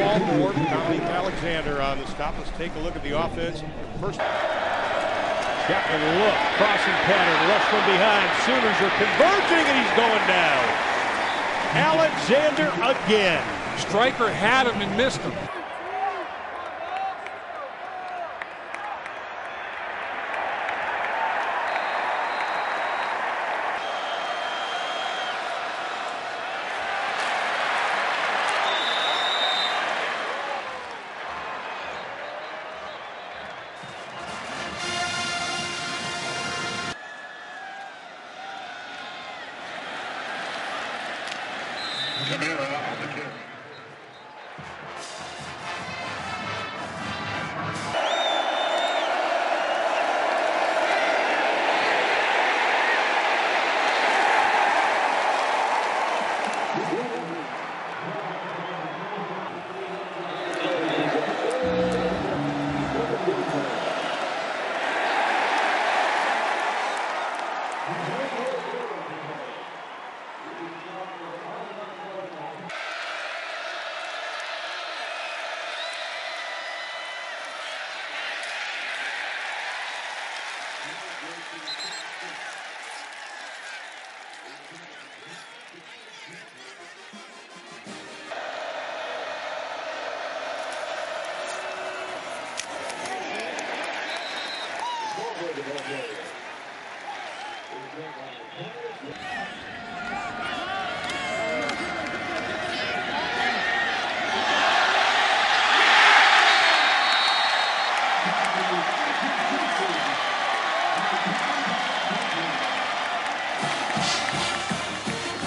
ball more. Dominique Alexander on the stop. Let's take a look at the offense. First. Chapman look, crossing pattern, rush from behind. Sooners are converging, and he's going down. Alexander again. Striker had him and missed him.